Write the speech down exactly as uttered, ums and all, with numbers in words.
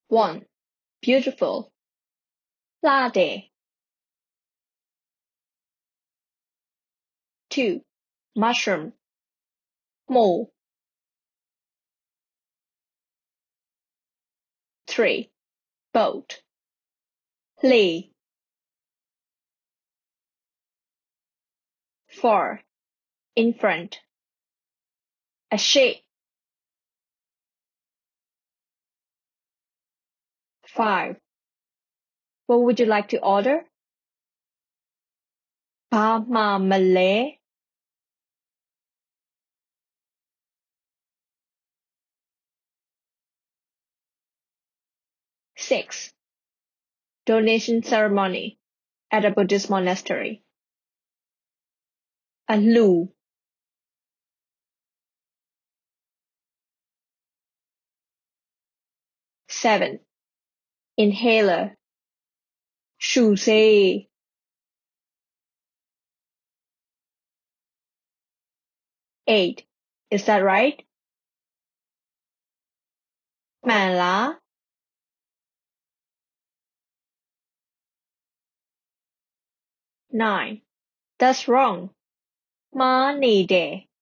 one. Beautiful. 辣的. two. Mushroom. 木. three. Boat. 力. four. In front. A sheep. five. What would you like to order? ปลาหม่าทะเล six. Donation ceremony at a Buddhist monastery. A loo. seven. Inhaler. 树塞. eight. Is that right? 满啦. nine. That's wrong. ม้าหนีเด